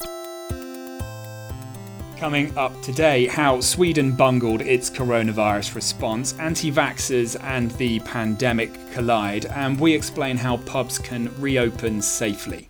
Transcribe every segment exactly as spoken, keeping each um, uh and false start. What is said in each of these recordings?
Coming up today, how Sweden bungled its coronavirus response, anti-vaxxers and the pandemic collide, and we explain how pubs can reopen safely.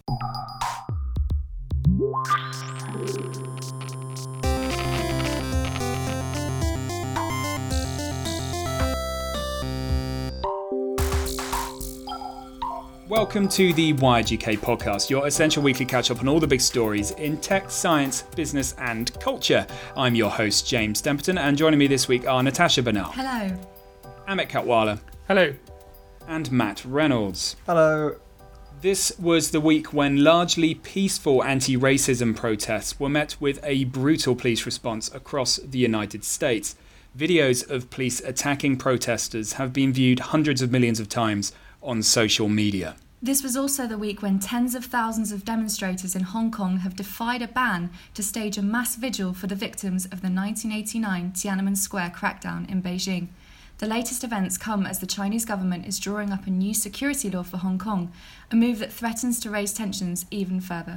Welcome to the Wired U K podcast, your essential weekly catch-up on all the big stories in tech, science, business and culture. I'm your host, James Stemperton, and joining me this week are Natasha Bernal. Hello. Amit Katwala. Hello. And Matt Reynolds. Hello. This was the week when largely peaceful anti-racism protests were met with a brutal police response across the United States. Videos of police attacking protesters have been viewed hundreds of millions of times on social media. This was also the week when tens of thousands of demonstrators in Hong Kong have defied a ban to stage a mass vigil for the victims of the nineteen eighty-nine Tiananmen Square crackdown in Beijing. The latest events come as the Chinese government is drawing up a new security law for Hong Kong, a move that threatens to raise tensions even further.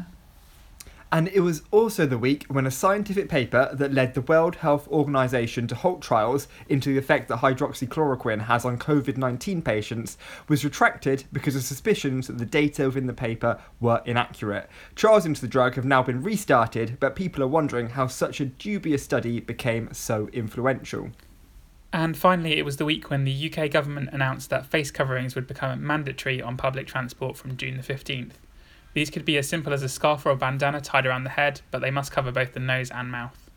And it was also the week when a scientific paper that led the World Health Organization to halt trials into the effect that hydroxychloroquine has on covid nineteen patients was retracted because of suspicions that the data within the paper were inaccurate. Trials into the drug have now been restarted, but people are wondering how such a dubious study became so influential. And finally, it was the week when the U K government announced that face coverings would become mandatory on public transport from June the fifteenth. These could be as simple as a scarf or a bandana tied around the head, but they must cover both the nose and mouth.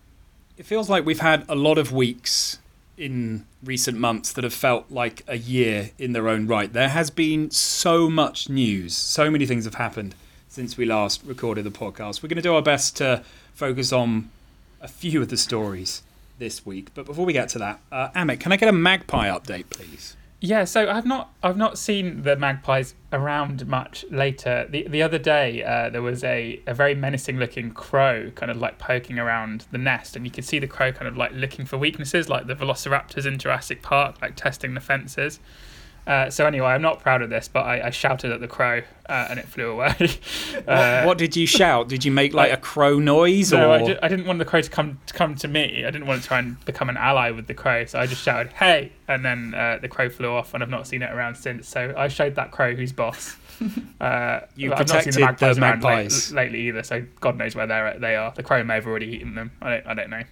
It feels like we've had a lot of weeks in recent months that have felt like a year in their own right. There has been so much news, so many things have happened since we last recorded the podcast. We're going to do our best to focus on a few of the stories this week. But before we get to that, uh, Amit, can I get a magpie update, please? Yeah, so I've not I've not seen the magpies around much later. The the other day uh, there was a, a very menacing looking crow kind of like poking around the nest, and you could see the crow kind of like looking for weaknesses like the velociraptors in Jurassic Park, like testing the fences. Uh, so anyway, I'm not proud of this, but I, I shouted at the crow uh, and it flew away. uh, what, what did you shout? Did you make like I, a crow noise? No, or? I, did, I didn't want the crow to come to come to me. I didn't want to try and become an ally with the crow, so I just shouted, "Hey!" And then uh, the crow flew off, and I've not seen it around since. So I showed that crow who's boss. Uh, you I've protected not seen the magpies, the around magpies. Late, lately either, so God knows where they're they are. The crow may have already eaten them. I don't, I don't know.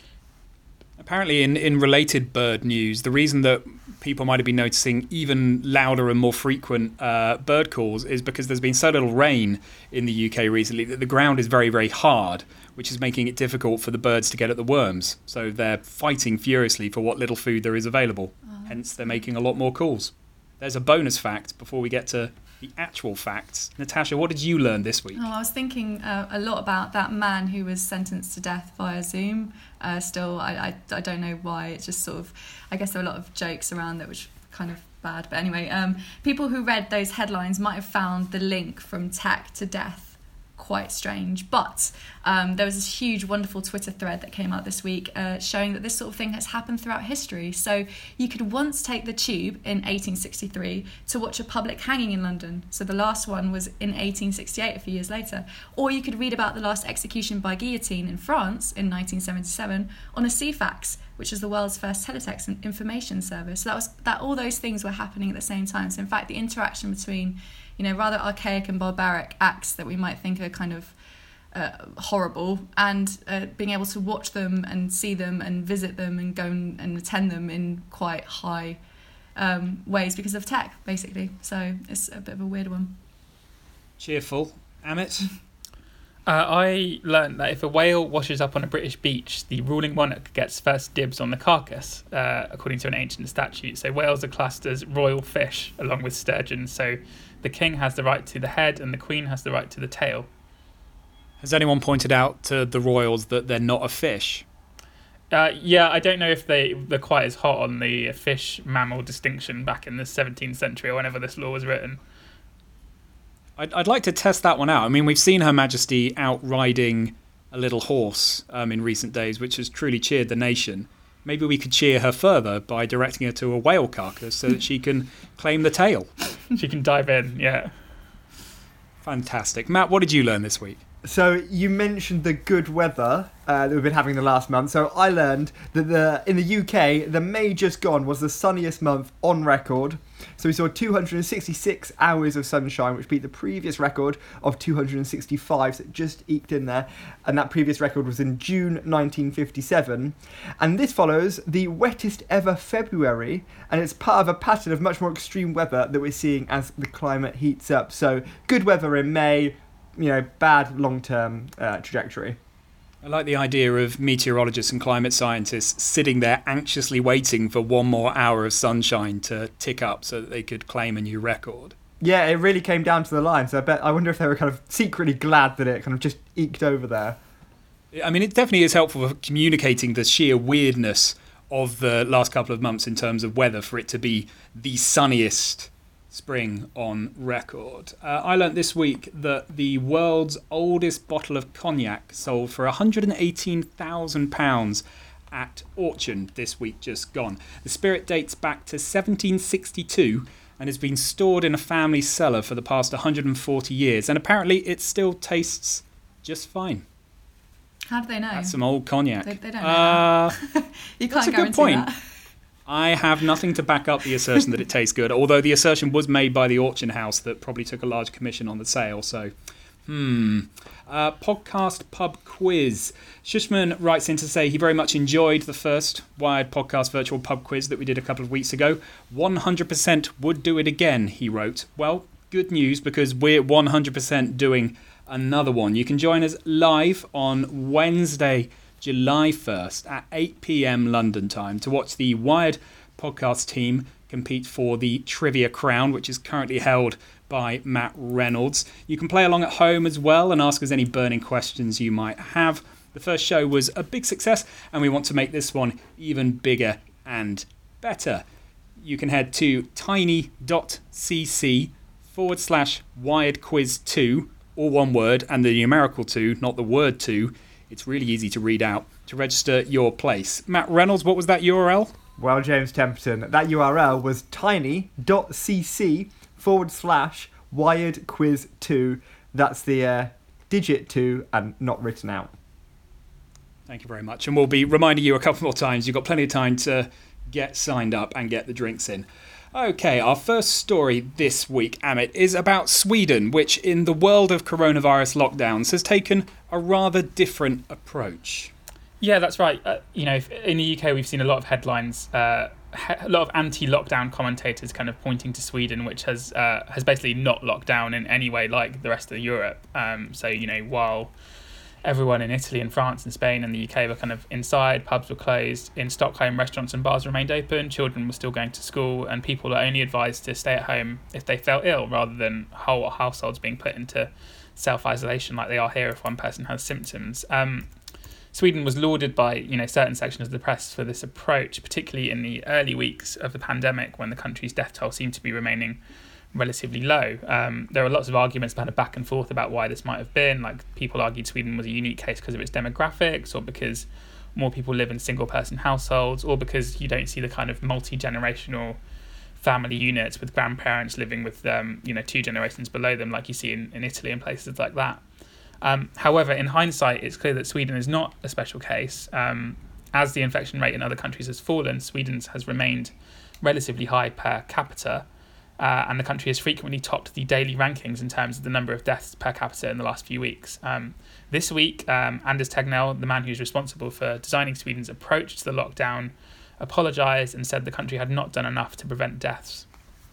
Apparently, in, in related bird news, the reason that people might have been noticing even louder and more frequent uh, bird calls is because there's been so little rain in the U K recently that the ground is very, very hard, which is making it difficult for the birds to get at the worms. So they're fighting furiously for what little food there is available. Oh. Hence, they're making a lot more calls. There's a bonus fact before we get to the actual facts. Natasha, what did you learn this week? Oh, I was thinking uh, a lot about that man who was sentenced to death via Zoom. Uh, still, I, I I don't know why. It's just sort of, I guess there were a lot of jokes around that which kind of bad. But anyway, um, people who read those headlines might have found the link from tech to death quite strange, but um, there was this huge wonderful Twitter thread that came out this week uh, showing that this sort of thing has happened throughout history. So you could once take the tube in eighteen sixty-three to watch a public hanging in London. So the last one was in eighteen sixty-eight, a few years later. Or you could read about the last execution by guillotine in France in nineteen seventy-seven on a C FAX, which is the world's first teletext and information service. So that was that all those things were happening at the same time. So in fact, the interaction between, you know, rather archaic and barbaric acts that we might think are kind of uh, horrible, and uh, being able to watch them and see them and visit them and go and, and attend them in quite high um, ways because of tech, basically. So it's a bit of a weird one. Cheerful. Amit? Uh, I learned that if a whale washes up on a British beach, the ruling monarch gets first dibs on the carcass, uh, according to an ancient statute. So whales are classed as royal fish, along with sturgeon. So the king has the right to the head and the queen has the right to the tail. Has anyone pointed out to the royals that they're not a fish? Uh, yeah, I don't know if they, they're quite as hot on the fish-mammal distinction back in the seventeenth century or whenever this law was written. I'd, I'd like to test that one out. I mean, we've seen Her Majesty out riding a little horse um, in recent days, which has truly cheered the nation. Maybe we could cheer her further by directing her to a whale carcass so that she can claim the tail. She can dive in, yeah. Fantastic. Matt, what did you learn this week? So you mentioned the good weather uh, that we've been having the last month. So I learned that the in the U K, the May just gone was the sunniest month on record. So we saw two hundred sixty-six hours of sunshine, which beat the previous record of two hundred sixty-five, so it just eked in there. And that previous record was in June nineteen fifty-seven. And this follows the wettest ever February, and it's part of a pattern of much more extreme weather that we're seeing as the climate heats up. So good weather in May, you know, bad long-term uh, trajectory. I like the idea of meteorologists and climate scientists sitting there anxiously waiting for one more hour of sunshine to tick up so that they could claim a new record. Yeah, it really came down to the line. So I bet I wonder if they were kind of secretly glad that it kind of just eked over there. I mean, it definitely is helpful for communicating the sheer weirdness of the last couple of months in terms of weather for it to be the sunniest spring on record. Uh, I learnt this week that the world's oldest bottle of cognac sold for one hundred eighteen thousand pounds at auction this week just gone. The spirit dates back to seventeen sixty-two and has been stored in a family cellar for the past one hundred forty years, and apparently it still tastes just fine. How do they know? That's some old cognac. They, they don't know. Uh, you can't that's a guarantee good point. that. I have nothing to back up the assertion that it tastes good, although the assertion was made by the auction house that probably took a large commission on the sale. So, hmm. Uh, podcast pub quiz. Shushman writes in to say he very much enjoyed the first Wired podcast virtual pub quiz that we did a couple of weeks ago. one hundred percent would do it again, he wrote. Well, good news, because we're one hundred percent doing another one. You can join us live on Wednesday, July first at eight p.m. London time to watch the Wired podcast team compete for the Trivia Crown, which is currently held by Matt Reynolds. You can play along at home as well and ask us any burning questions you might have. The first show was a big success, and we want to make this one even bigger and better. You can head to tiny.cc forward slash Wired Quiz 2, all one word, and the numerical two, not the word two. It's really easy to read out to register your place. Matt Reynolds, what was that U R L? Well, James Templeton, that U R L was tiny.cc forward slash Wired Quiz 2. That's the uh, digit two and not written out. Thank you very much. And we'll be reminding you a couple more times. You've got plenty of time to get signed up and get the drinks in. Okay, our first story this week, Amit, is about Sweden, which in the world of coronavirus lockdowns has taken a rather different approach. Yeah, that's right. Uh, you know, in the U K, we've seen a lot of headlines, uh, a lot of anti-lockdown commentators kind of pointing to Sweden, which has uh, has basically not locked down in any way like the rest of Europe. Um, so, you know, while everyone in Italy and France and Spain and the U K were kind of inside, pubs were closed, in Stockholm, restaurants and bars remained open, children were still going to school, and people are only advised to stay at home if they felt ill, rather than whole households being put into self-isolation like they are here if one person has symptoms. Um, Sweden was lauded by, you know, certain sections of the press for this approach, particularly in the early weeks of the pandemic when the country's death toll seemed to be remaining relatively low. Um, there were lots of arguments kind of back and forth about why this might have been. Like, people argued Sweden was a unique case because of its demographics, or because more people live in single-person households, or because you don't see the kind of multi-generational family units with grandparents living with, um, you know, two generations below them, like you see in, in Italy and places like that. Um, however, in hindsight, it's clear that Sweden is not a special case. Um, as the infection rate in other countries has fallen, Sweden's has remained relatively high per capita, uh, and the country has frequently topped the daily rankings in terms of the number of deaths per capita in the last few weeks. Um, this week, um, Anders Tegnell, the man who's responsible for designing Sweden's approach to the lockdown, apologised and said the country had not done enough to prevent deaths.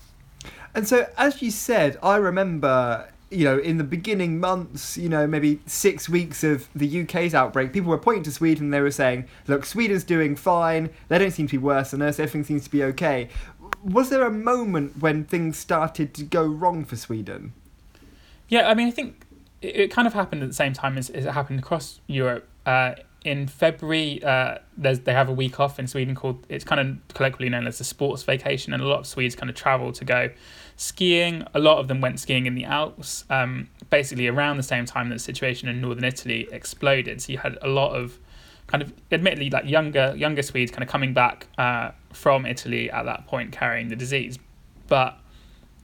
And so, as you said, I remember, you know, in the beginning months, you know, maybe six weeks of the U K's outbreak, people were pointing to Sweden and they were saying, look, Sweden's doing fine, they don't seem to be worse than us, everything seems to be okay. Was there a moment when things started to go wrong for Sweden? Yeah, I mean, I think it, it kind of happened at the same time as, as it happened across Europe. Uh, in February, uh, there's, they have a week off in Sweden called, it's kind of colloquially known as the sports vacation, and a lot of Swedes kind of travel to go skiing. A lot of them went skiing in the Alps, um, basically around the same time that the situation in northern Italy exploded. So you had a lot of kind of, admittedly, like younger younger Swedes kind of coming back uh, from Italy at that point carrying the disease. But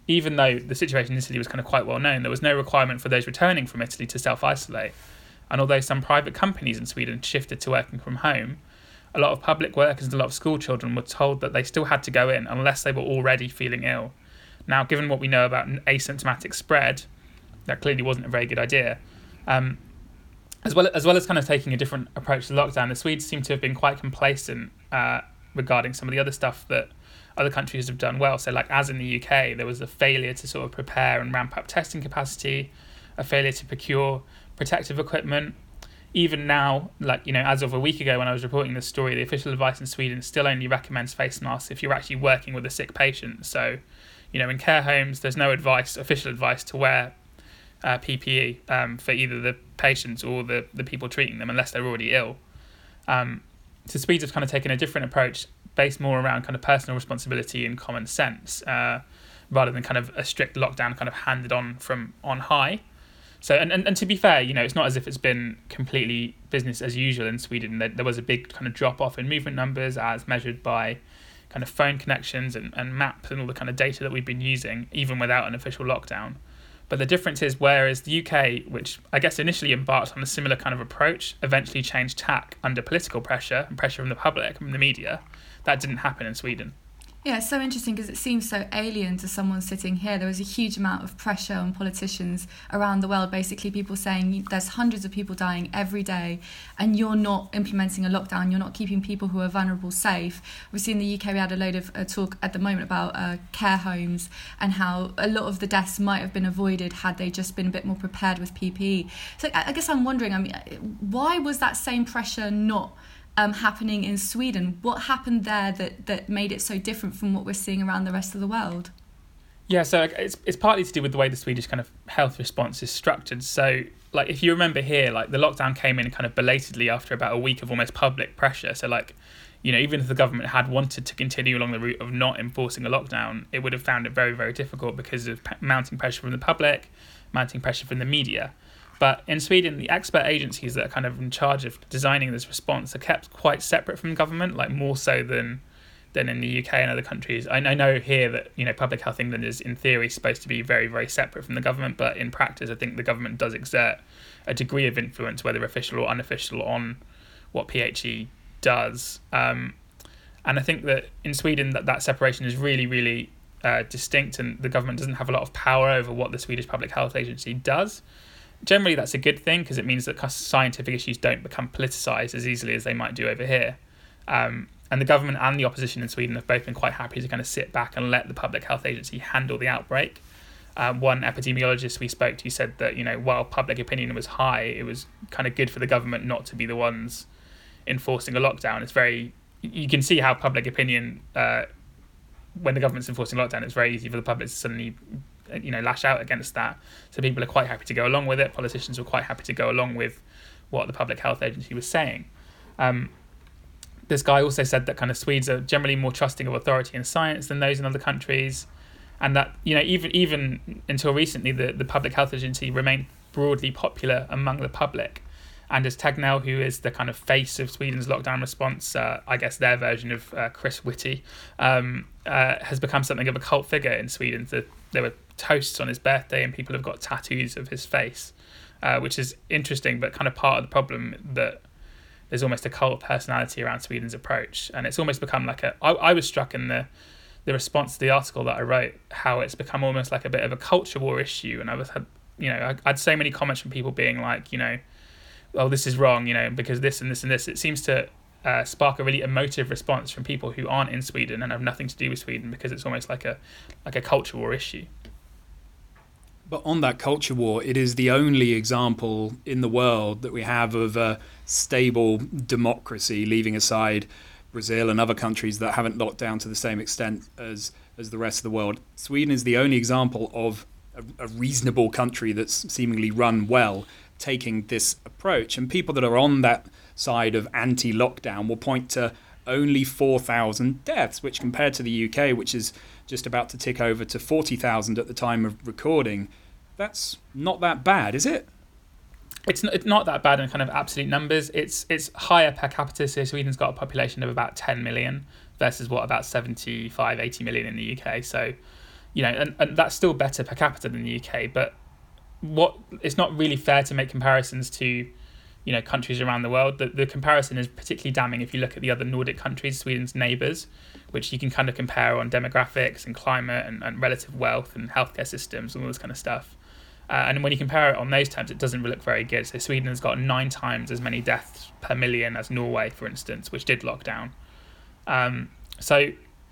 even though the situation in Italy was kind of quite well known, there was no requirement for those returning from Italy to self-isolate. And although some private companies in Sweden shifted to working from home, a lot of public workers and a lot of school children were told that they still had to go in unless they were already feeling ill. Now, given what we know about asymptomatic spread, that clearly wasn't a very good idea. Um, as well as well as kind of taking a different approach to lockdown, the Swedes seem to have been quite complacent uh, regarding some of the other stuff that other countries have done well. So, like as in the U K, there was a failure to sort of prepare and ramp up testing capacity, a failure to procure protective equipment. Even now, like, you know, as of a week ago when I was reporting this story, the official advice in Sweden still only recommends face masks if you're actually working with a sick patient. So, you know, in care homes, there's no advice, official advice to wear uh, P P E um, for either the patients or the, the people treating them unless they're already ill. Um, so Swedes have kind of taken a different approach based more around kind of personal responsibility and common sense uh, rather than kind of a strict lockdown kind of handed on from on high. So, and, and, and to be fair, you know, it's not as if it's been completely business as usual in Sweden. There, there was a big kind of drop off in movement numbers as measured by kind of phone connections and, and maps and all the kind of data that we've been using, even without an official lockdown. But the difference is, whereas the U K, which I guess initially embarked on a similar kind of approach, eventually changed tack under political pressure and pressure from the public and the media, that didn't happen in Sweden. Yeah, it's so interesting because it seems so alien to someone sitting here. There was a huge amount of pressure on politicians around the world, basically people saying there's hundreds of people dying every day and you're not implementing a lockdown, you're not keeping people who are vulnerable safe. Obviously in the U K we had a load of uh, talk at the moment about uh, care homes and how a lot of the deaths might have been avoided had they just been a bit more prepared with P P E. So I, I guess I'm wondering, I mean, why was that same pressure not Um, happening in Sweden? What happened there that, that made it so different from what we're seeing around the rest of the world? Yeah, so it's it's partly to do with the way the Swedish kind of health response is structured. So, like, if you remember here, like, the lockdown came in kind of belatedly after about a week of almost public pressure. So, like, you know, even if the government had wanted to continue along the route of not enforcing a lockdown, it would have found it very, very difficult because of mounting pressure from the public, mounting pressure from the media. But in Sweden, the expert agencies that are kind of in charge of designing this response are kept quite separate from the government, like more so than than in the U K and other countries. I, I know here that, you know, Public Health England is in theory supposed to be very, very separate from the government, but in practice, I think the government does exert a degree of influence, whether official or unofficial, on what P H E does. Um, and I think that in Sweden, that, that separation is really, really uh, distinct, and the government doesn't have a lot of power over what the Swedish Public Health Agency does. Generally, that's a good thing because it means that scientific issues don't become politicised as easily as they might do over here. Um, and the government and the opposition in Sweden have both been quite happy to kind of sit back and let the Public Health Agency handle the outbreak. Um, one epidemiologist we spoke to said that, you know, while public opinion was high, it was kind of good for the government not to be the ones enforcing a lockdown. It's very, you can see how public opinion, uh, when the government's enforcing lockdown, it's very easy for the public to suddenly, you know, lash out against that. So people are quite happy to go along with it. Politicians were quite happy to go along with what the Public Health Agency was saying. Um, this guy also said that kind of Swedes are generally more trusting of authority and science than those in other countries, and that, you know, even even until recently, the, the Public Health Agency remained broadly popular among the public. Anders Tegnell, who is the kind of face of Sweden's lockdown response, uh, I guess their version of uh, Chris Whitty, um, uh, has become something of a cult figure in Sweden. The, there were toasts on his birthday and people have got tattoos of his face, uh, which is interesting, but kind of part of the problem that there's almost a cult personality around Sweden's approach. And it's almost become like a... I, I was struck in the the response to the article that I wrote, how it's become almost like a bit of a culture war issue. And I was had, you know, I, I had so many comments from people being like, you know, oh, this is wrong, you know, because this and this and this. It seems to uh, spark a really emotive response from people who aren't in Sweden and have nothing to do with Sweden, because it's almost like a like a culture war issue. But on that culture war, it is the only example in the world that we have of a stable democracy, leaving aside Brazil and other countries that haven't locked down to the same extent as, as the rest of the world. Sweden is the only example of a, a reasonable country that's seemingly run well, taking this approach. And people that are on that side of anti-lockdown will point to only four thousand deaths, which compared to the U K, which is just about to tick over to forty thousand at the time of recording, that's not that bad, is it? It's not, it's not that bad in kind of absolute numbers. It's it's higher per capita. So Sweden's got a population of about ten million versus what, about seventy-five, eighty million in the U K. So, you know, and, and that's still better per capita than the U K. But what it's not really fair to make comparisons to, you know, countries around the world. The, the comparison is particularly damning if you look at the other Nordic countries, Sweden's neighbours, which you can kind of compare on demographics and climate and, and relative wealth and healthcare systems and all this kind of stuff. Uh, and when you compare it on those terms, it doesn't look very good. So Sweden has got nine times as many deaths per million as Norway, for instance, which did lock down. Um, so,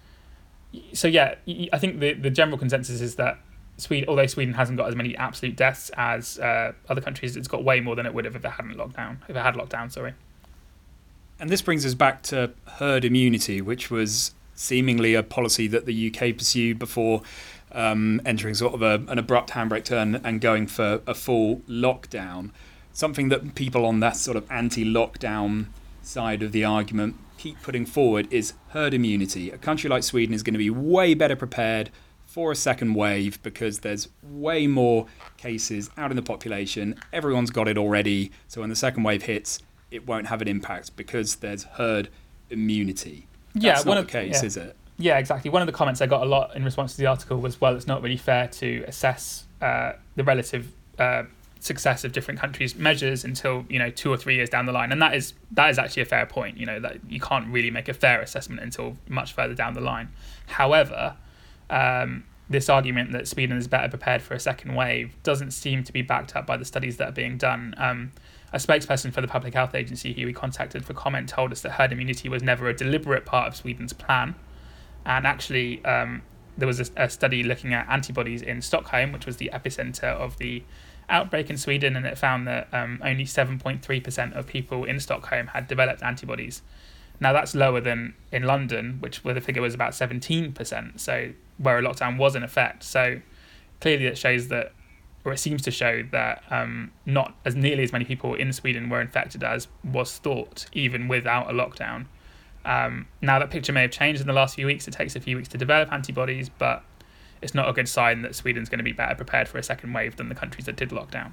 so yeah, I think the, the general consensus is that Sweden, although Sweden hasn't got as many absolute deaths as uh, other countries, it's got way more than it would have if it hadn't locked down. If it had locked down, sorry. And this brings us back to herd immunity, which was seemingly a policy that the U K pursued before um, entering sort of a, an abrupt handbrake turn and going for a full lockdown. Something that people on that sort of anti-lockdown side of the argument keep putting forward is herd immunity. A country like Sweden is going to be way better prepared for a second wave because there's way more cases out in the population. Everyone's got it already. So when the second wave hits, it won't have an impact because there's herd immunity. That's yeah, not one the of, case, yeah. is it? Yeah, exactly. One of the comments I got a lot in response to the article was, well, it's not really fair to assess uh, the relative uh, success of different countries' measures until, you know, two or three years down the line. And that is that is actually a fair point. You know, that you can't really make a fair assessment until much further down the line. However, um, this argument that Sweden is better prepared for a second wave doesn't seem to be backed up by the studies that are being done. Um, a spokesperson for the Public Health Agency who we contacted for comment told us that herd immunity was never a deliberate part of Sweden's plan. And actually, um, there was a, a study looking at antibodies in Stockholm, which was the epicenter of the outbreak in Sweden, and it found that um, only seven point three percent of people in Stockholm had developed antibodies. Now, that's lower than in London, which where the figure was about seventeen percent, so where a lockdown was in effect. So clearly it shows that, or it seems to show that um, not as nearly as many people in Sweden were infected as was thought, even without a lockdown. Um, now, that picture may have changed in the last few weeks. It takes a few weeks to develop antibodies, but it's not a good sign that Sweden's going to be better prepared for a second wave than the countries that did lock down.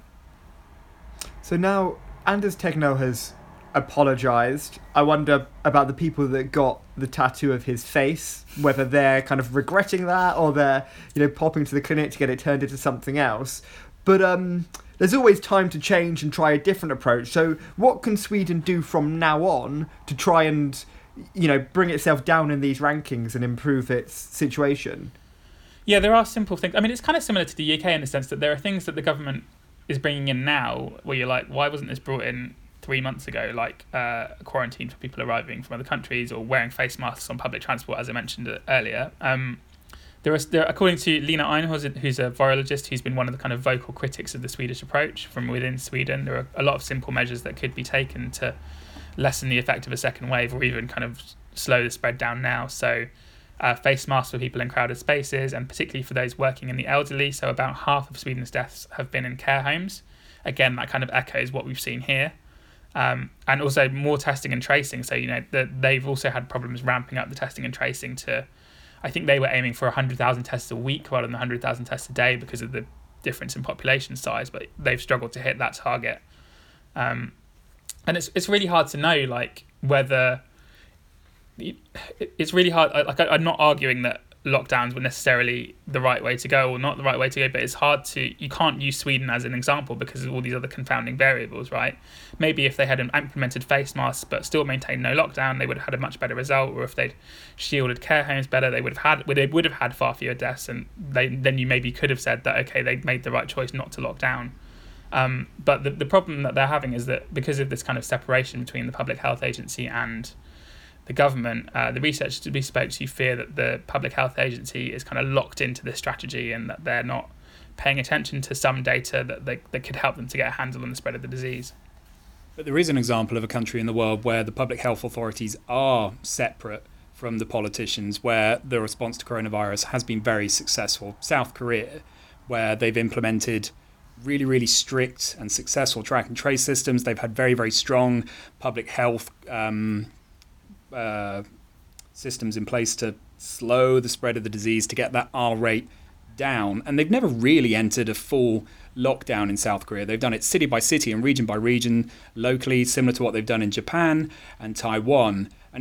So now Anders Tegnell has apologised. I wonder about the people that got the tattoo of his face, whether they're kind of regretting that or they're, you know, popping to the clinic to get it turned into something else. But um, there's always time to change and try a different approach. So what can Sweden do from now on to try and, you know, bring itself down in these rankings and improve its situation? Yeah, there are simple things. I mean, it's kind of similar to the U K in the sense that there are things that the government is bringing in now where you're like, why wasn't this brought in three months ago, like uh, quarantine for people arriving from other countries or wearing face masks on public transport, as I mentioned earlier. Um, there is, there, according to Lena Einhorn, who's a virologist who's been one of the kind of vocal critics of the Swedish approach from within Sweden, there are a lot of simple measures that could be taken to lessen the effect of a second wave or even kind of slow the spread down now. So uh, face masks for people in crowded spaces, and particularly for those working in the elderly. So about half of Sweden's deaths have been in care homes. Again, that kind of echoes what we've seen here. Um, and also more testing and tracing. So, you know, the, they've also had problems ramping up the testing and tracing to, I think they were aiming for one hundred thousand tests a week rather than one hundred thousand tests a day because of the difference in population size, but they've struggled to hit that target. Um, and it's it's really hard to know, like, whether... It's really hard. Like, I'm not arguing that lockdowns were necessarily the right way to go or not the right way to go, but it's hard to, you can't use Sweden as an example because of all these other confounding variables, right? Maybe if they had implemented face masks but still maintained no lockdown, they would have had a much better result. Or if they'd shielded care homes better, they would have had they would have had far fewer deaths, and they then you maybe could have said that okay, they made the right choice not to lock down. Um, but the the problem that they're having is that because of this kind of separation between the Public Health Agency and the government, uh, the researchers we spoke to fear that the Public Health Agency is kind of locked into this strategy and that they're not paying attention to some data that, they, that could help them to get a handle on the spread of the disease. But there is an example of a country in the world where the public health authorities are separate from the politicians, where the response to coronavirus has been very successful. South Korea, where they've implemented really, really strict and successful track and trace systems. They've had very, very strong public health um, Uh, systems in place to slow the spread of the disease, to get that R rate down. And they've never really entered a full lockdown in South Korea. They've done it city by city and region by region, locally, similar to what they've done in Japan and Taiwan. And it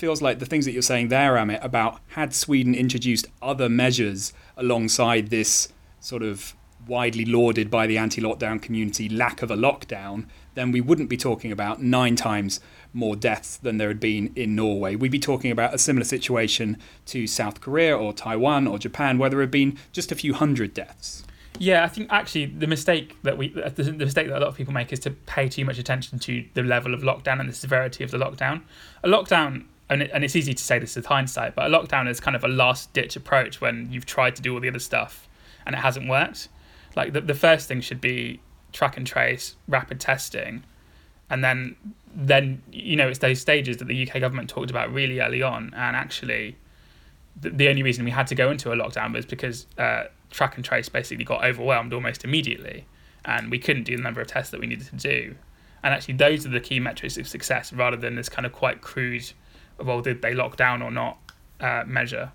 feels like the things that you're saying there, Amit, about had Sweden introduced other measures alongside this sort of widely lauded by the anti-lockdown community lack of a lockdown, then we wouldn't be talking about nine times more deaths than there had been in Norway. We'd be talking about a similar situation to South Korea or Taiwan or Japan, where there had been just a few hundred deaths. Yeah, I think actually the mistake that we the, the mistake that a lot of people make is to pay too much attention to the level of lockdown and the severity of the lockdown. A lockdown, and, it, and it's easy to say this with hindsight, but a lockdown is kind of a last-ditch approach when you've tried to do all the other stuff and it hasn't worked. Like the, the first thing should be track and trace, rapid testing, and then then you know it's those stages that the U K government talked about really early on. And actually, the, the only reason we had to go into a lockdown was because uh, track and trace basically got overwhelmed almost immediately, and we couldn't do the number of tests that we needed to do. And actually, those are the key metrics of success, rather than this kind of quite crude, well, did they lock down or not uh, measure.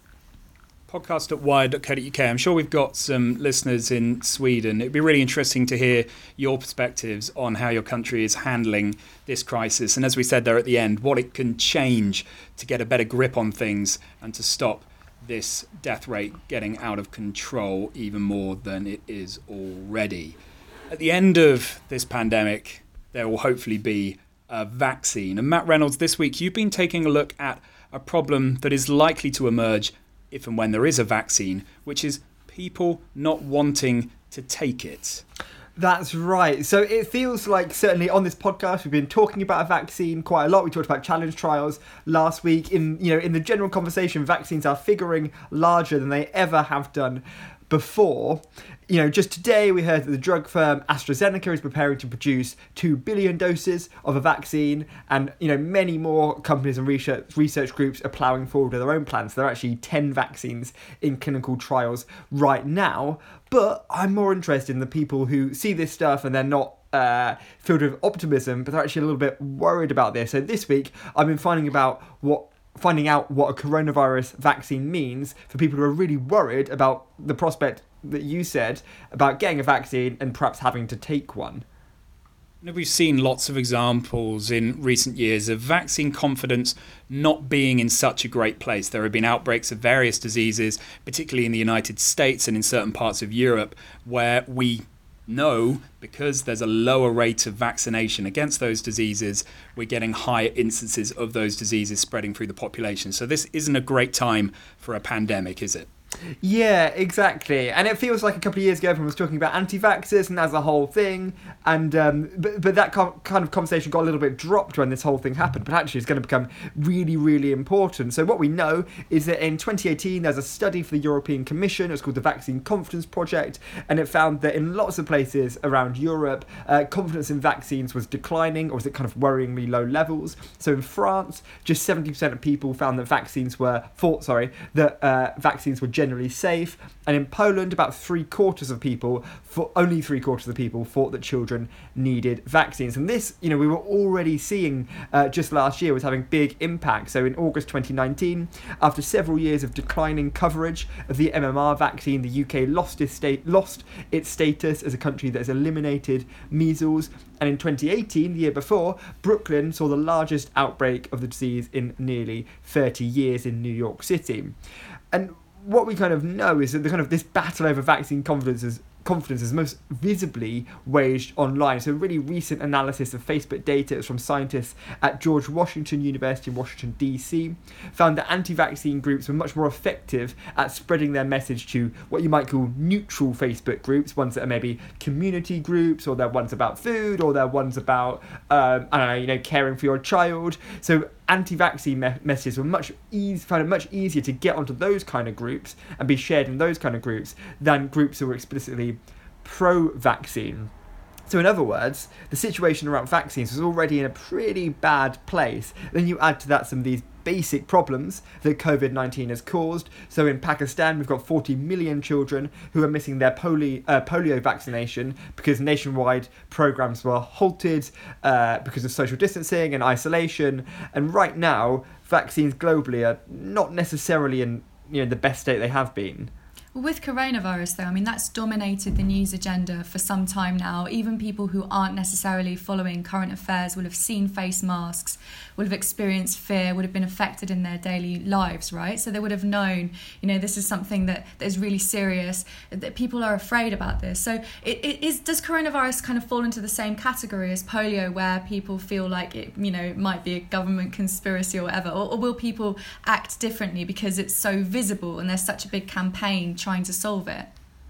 Podcast at wired dot co dot U K. I'm sure we've got some listeners in Sweden. It'd be really interesting to hear your perspectives on how your country is handling this crisis. And as we said there at the end, what it can change to get a better grip on things and to stop this death rate getting out of control even more than it is already. At the end of this pandemic, there will hopefully be a vaccine. And Matt Reynolds, this week, you've been taking a look at a problem that is likely to emerge if and when there is a vaccine, which is people not wanting to take it. That's right. So it feels like certainly on this podcast we've been talking about a vaccine quite a lot. We talked about challenge trials last week. In you know in the general conversation, vaccines are figuring larger than they ever have done before. You know, just today we heard that the drug firm AstraZeneca is preparing to produce two billion doses of a vaccine, and you know many more companies and research research groups are ploughing forward with their own plans. There are actually ten vaccines in clinical trials right now. But I'm more interested in the people who see this stuff and they're not uh, filled with optimism, but they're actually a little bit worried about this. So this week I've been finding about what finding out what a coronavirus vaccine means for people who are really worried about the prospect that you said about getting a vaccine and perhaps having to take one. We've seen lots of examples in recent years of vaccine confidence not being in such a great place. There have been outbreaks of various diseases, particularly in the United States and in certain parts of Europe, where we know, because there's a lower rate of vaccination against those diseases, we're getting higher instances of those diseases spreading through the population. So this isn't a great time for a pandemic, is it? Yeah, exactly. And it feels like a couple of years ago everyone was talking about anti-vaxxers and that's a whole thing. And um, but, but that com- kind of conversation got a little bit dropped when this whole thing happened. But actually it's going to become really, really important. So what we know is that in twenty eighteen there's a study for the European Commission. It's called the Vaccine Confidence Project. And it found that in lots of places around Europe, uh, confidence in vaccines was declining, or was at kind of worryingly low levels. So in France, just seventy percent of people found that vaccines were, thought, sorry, that uh, vaccines were generally safe, and in Poland about three quarters of people for only three quarters of the people thought that children needed vaccines. And this, you know, we were already seeing uh, just last year was having big impact. So in August twenty nineteen, after several years of declining coverage of the M M R vaccine, the U K lost its state lost its status as a country that has eliminated measles. And in twenty eighteen, the year before, Brooklyn saw the largest outbreak of the disease in nearly thirty years in New York City. And what we kind of know is that the kind of this battle over vaccine confidence is, confidence is most visibly waged online. So a really recent analysis of Facebook data is from scientists at George Washington University in Washington, D C, found that anti-vaccine groups were much more effective at spreading their message to what you might call neutral Facebook groups, ones that are maybe community groups, or they're ones about food, or they're ones about, um, I don't know, you know, caring for your child. So anti-vaccine me- messages were much easy, found it much easier to get onto those kind of groups and be shared in those kind of groups than groups who were explicitly pro-vaccine. So in other words, the situation around vaccines was already in a pretty bad place. Then you add to that some of these basic problems that covid nineteen has caused. So in Pakistan, we've got forty million children who are missing their polio, uh, polio vaccination because nationwide programs were halted uh, because of social distancing and isolation. And right now, vaccines globally are not necessarily in you know the best state they have been. With coronavirus, though, I mean, that's dominated the news agenda for some time now. Even people who aren't necessarily following current affairs will have seen face masks, will have experienced fear, would have been affected in their daily lives, right? So they would have known, you know, this is something that, that is really serious, that people are afraid about this. So it, it is, does coronavirus kind of fall into the same category as polio, where people feel like it, you know, might be a government conspiracy or whatever? Or, or will people act differently because it's so visible and there's such a big campaign trying to solve it?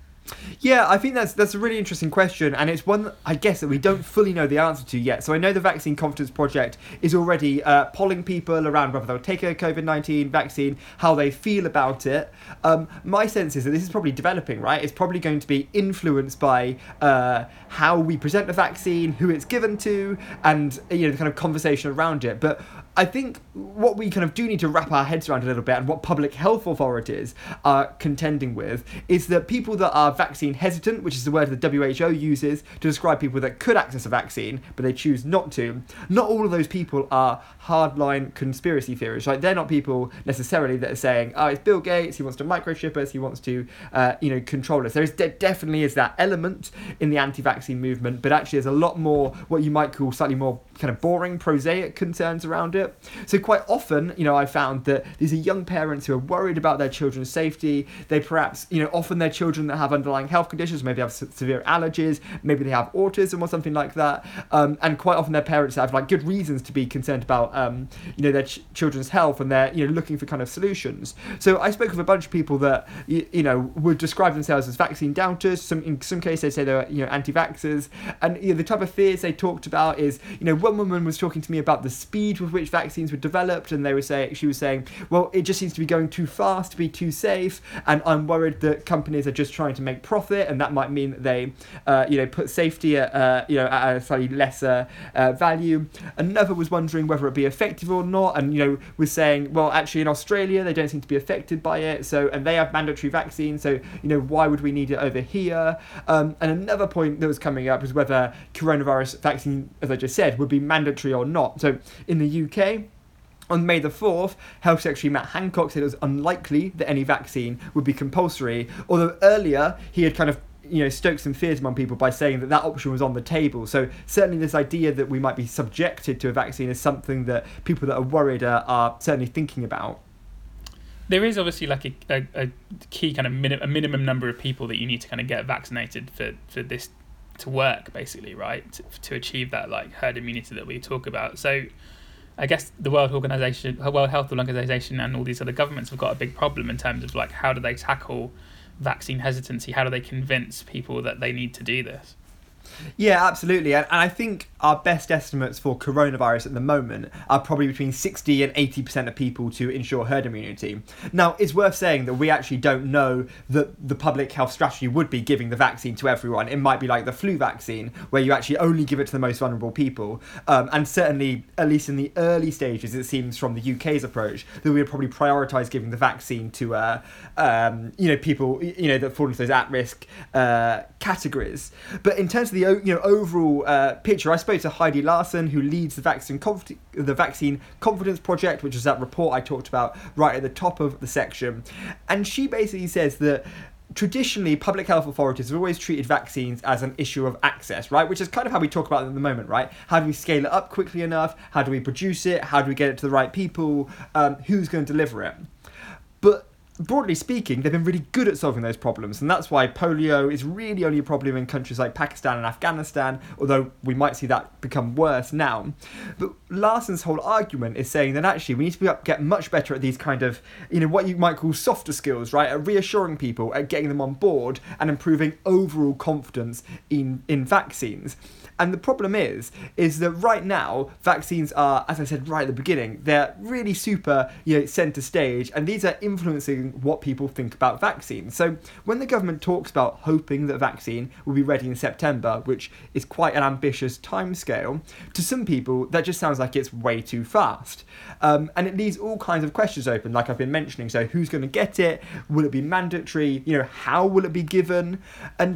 Yeah, I think that's that's a really interesting question, and it's one, I guess, that we don't fully know the answer to yet. So I know the Vaccine Confidence Project is already uh, polling people around whether they'll take a COVID nineteen vaccine, how they feel about it. Um, my sense is that this is probably developing, right? It's probably going to be influenced by uh, how we present the vaccine, who it's given to, and, you know, the kind of conversation around it. But I think what we kind of do need to wrap our heads around a little bit, and what public health authorities are contending with, is that people that are vaccine hesitant, which is the word the W H O uses to describe people that could access a vaccine but they choose not to, not all of those people are hardline conspiracy theorists, right? They're not people necessarily that are saying, oh, it's Bill Gates, he wants to microchip us, he wants to uh, you know control us. There is de- definitely is that element in the anti-vaccine movement, but actually there's a lot more what you might call slightly more kind of boring, prosaic concerns around it. So quite often, you know, I found that these are young parents who are worried about their children's safety. They perhaps, you know, often they're children that have underlying health conditions, maybe they have severe allergies, maybe they have autism or something like that. Um, and quite often their parents have like good reasons to be concerned about, um, you know, their ch- children's health, and they're, you know, looking for kind of solutions. So I spoke with a bunch of people that, you, you know, would describe themselves as vaccine doubters. Some, in some cases they say they're, you know, anti-vaxxers. And, you know, the type of fears they talked about is, you know, one woman was talking to me about the speed with which vaccines were developed, and they were saying, she was saying, well, it just seems to be going too fast to be too safe, and I'm worried that companies are just trying to make profit, and that might mean that they, uh, you know, put safety at, uh, you know, at a slightly lesser uh, value. Another was wondering whether it'd be effective or not, and, you know, was saying, well, actually in Australia they don't seem to be affected by it, so, and they have mandatory vaccines, so, you know, why would we need it over here? Um, and another point that was coming up was whether coronavirus vaccine, as I just said, would be mandatory or not. So in the U K, on May the fourth, Health Secretary Matt Hancock said it was unlikely that any vaccine would be compulsory, although earlier he had kind of, you know, stoked some fears among people by saying that that option was on the table. So certainly this idea that we might be subjected to a vaccine is something that people that are worried are, are certainly thinking about. There is obviously like a, a, a key kind of min- a minimum number of people that you need to kind of get vaccinated for, for this to work, basically, right? To, to achieve that like herd immunity that we talk about. So I guess the World Organization, World Health Organization, and all these other governments have got a big problem in terms of like how do they tackle vaccine hesitancy? How do they convince people that they need to do this? Yeah, absolutely. And, and I think our best estimates for coronavirus at the moment are probably between sixty and eighty percent of people to ensure herd immunity. Now, it's worth saying that we actually don't know that the public health strategy would be giving the vaccine to everyone. It might be like the flu vaccine, where you actually only give it to the most vulnerable people. Um, and certainly, at least in the early stages, it seems from the U K's approach, that we would probably prioritise giving the vaccine to, uh, um, you know, people, you know, that fall into those at-risk uh, categories. But in terms of the you know overall uh, picture, I spoke to Heidi Larson, who leads the vaccine Conf- the Vaccine Confidence Project, which is that report I talked about right at the top of the section, and she basically says that traditionally public health authorities have always treated vaccines as an issue of access, right? Which is kind of how we talk about it at the moment, right? How do we scale it up quickly enough? How do we produce it? How do we get it to the right people? Um, who's going to deliver it? But broadly speaking, they've been really good at solving those problems, and that's why polio is really only a problem in countries like Pakistan and Afghanistan, although we might see that become worse now. But Larson's whole argument is saying that actually we need to get much better at these kind of, you know, what you might call softer skills, right? At reassuring people, at getting them on board, and improving overall confidence in, in vaccines. And the problem is, is that right now, vaccines are, as I said right at the beginning, they're really super, you know, centre stage, and these are influencing what people think about vaccines. So when the government talks about hoping that a vaccine will be ready in September, which is quite an ambitious timescale, to some people, that just sounds like it's way too fast. Um, and it leaves all kinds of questions open, like I've been mentioning. So who's going to get it? Will it be mandatory? You know, how will it be given? And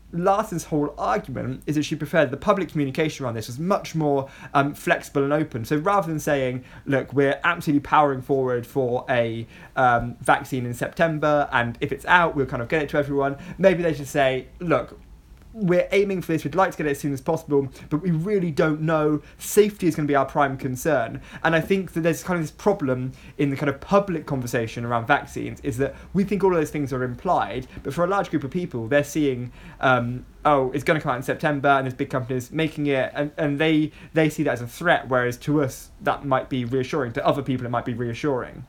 Larson's whole argument is that she preferred the public communication around this was much more um, flexible and open. So rather than saying, look, we're absolutely powering forward for a um, vaccine in September, and if it's out, we'll kind of get it to everyone, maybe they should say, look, we're aiming for this, we'd like to get it as soon as possible, but we really don't know. Safety is going to be our prime concern. And I think that there's kind of this problem in the kind of public conversation around vaccines, is that we think all of those things are implied, but for a large group of people, they're seeing, um, oh, it's going to come out in September, and there's big companies making it, and, and they, they see that as a threat, whereas to us, that might be reassuring. To other people, it might be reassuring.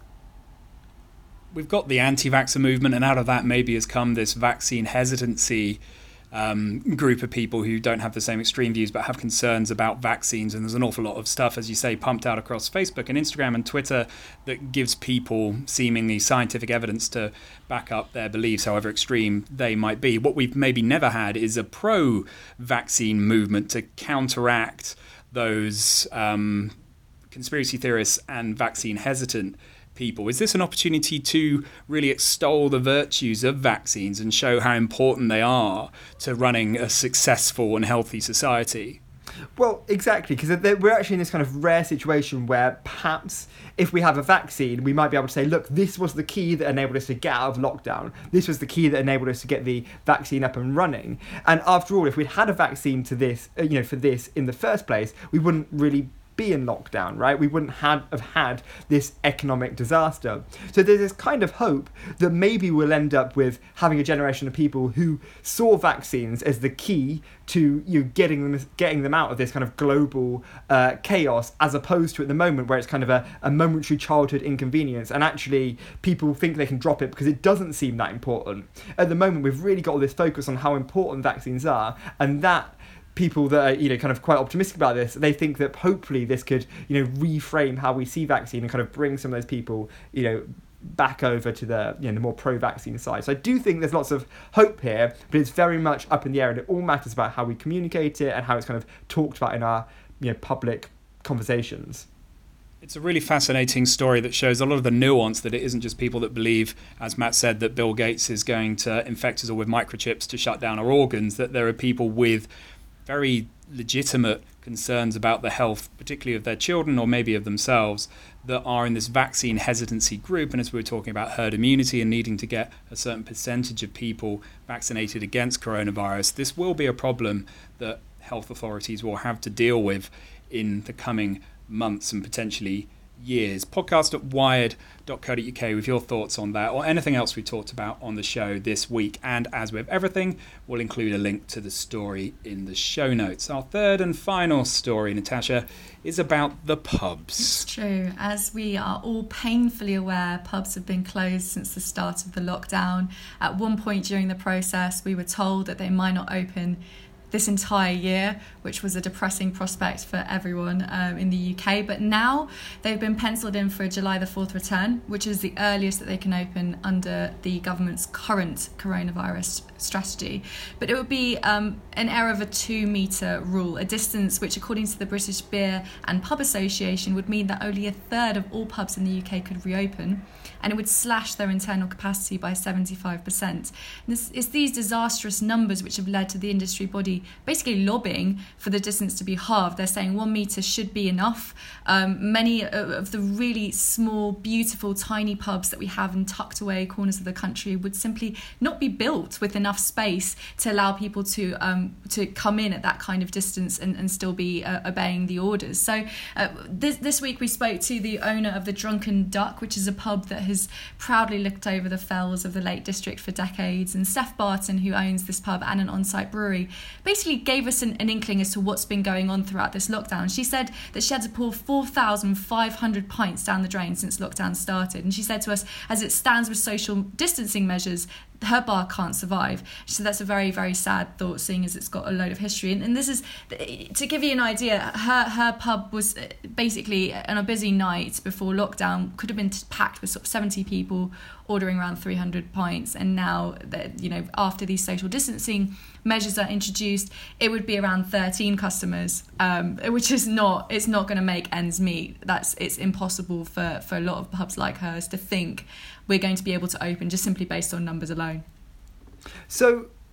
We've got the anti-vaxxer movement, and out of that maybe has come this vaccine hesitancy Um, group of people who don't have the same extreme views but have concerns about vaccines, and there's an awful lot of stuff, as you say, pumped out across Facebook and Instagram and Twitter that gives people seemingly scientific evidence to back up their beliefs, however extreme they might be. What we've maybe never had is a pro-vaccine movement to counteract those um, conspiracy theorists and vaccine hesitant people. Is this an opportunity to really extol the virtues of vaccines and show how important they are to running a successful and healthy society? Well, exactly, because we're actually in this kind of rare situation where perhaps if we have a vaccine, we might be able to say, look, this was the key that enabled us to get out of lockdown. This was the key that enabled us to get the vaccine up and running. And after all, if we'd had a vaccine to this, you know, for this in the first place, we wouldn't really be in lockdown, right? We wouldn't have, have had this economic disaster. So there's this kind of hope that maybe we'll end up with having a generation of people who saw vaccines as the key to you know, getting them getting them out of this kind of global uh, chaos, as opposed to at the moment where it's kind of a, a momentary childhood inconvenience, and actually people think they can drop it because it doesn't seem that important. At the moment, we've really got all this focus on how important vaccines are, and that people that are, you know, kind of quite optimistic about this, they think that hopefully this could, you know, reframe how we see vaccine and kind of bring some of those people, you know, back over to the, you know, the more pro-vaccine side. So I do think there's lots of hope here, but it's very much up in the air, and it all matters about how we communicate it and how it's kind of talked about in our, you know, public conversations. It's a really fascinating story that shows a lot of the nuance, that it isn't just people that believe, as Matt said, that Bill Gates is going to infect us all with microchips to shut down our organs, that there are people with very legitimate concerns about the health, particularly of their children or maybe of themselves, that are in this vaccine hesitancy group. And as we were talking about herd immunity and needing to get a certain percentage of people vaccinated against coronavirus, this will be a problem that health authorities will have to deal with in the coming months and potentially years. Podcast at wired dot co dot uk with your thoughts on that or anything else we talked about on the show this week. And as with everything, we'll include a link to the story in the show notes. Our third and final story, Natasha, is about the pubs. It's true. As we are all painfully aware, pubs have been closed since the start of the lockdown. At one point during the process, we were told that they might not open this entire year, which was a depressing prospect for everyone um, in the U K. But now they've been penciled in for a July the fourth return, which is the earliest that they can open under the government's current coronavirus strategy. But it would be um, an error of a two metre rule, a distance which, according to the British Beer and Pub Association, would mean that only a third of all pubs in the U K could reopen, and it would slash their internal capacity by seventy-five percent. And this, it's these disastrous numbers which have led to the industry body basically lobbying for the distance to be halved. They're saying one metre should be enough. Um, many of the really small, beautiful, tiny pubs that we have in tucked away corners of the country would simply not be built with enough space to allow people to um, to come in at that kind of distance and, and still be uh, obeying the orders. So uh, this, this week we spoke to the owner of the Drunken Duck, which is a pub that has proudly looked over the fells of the Lake District for decades, and Steph Barton, who owns this pub and an on-site brewery, basically gave us an, an inkling as to what's been going on throughout this lockdown. She said that she had to pour four thousand five hundred pints down the drain since lockdown started, and she said to us, as it stands with social distancing measures, her bar can't survive. She said that's a very, very sad thought, seeing as it's got a load of history. And, and this is, to give you an idea, her her pub was basically, on a busy night before lockdown, could have been packed with sort of seventy people ordering around three hundred pints. And now, that you know, after these social distancing measures are introduced, it would be around thirteen customers, um, which is not, it's not going to make ends meet. That's, it's impossible for, for a lot of pubs like hers to think we're going to be able to open just simply based on numbers alone. So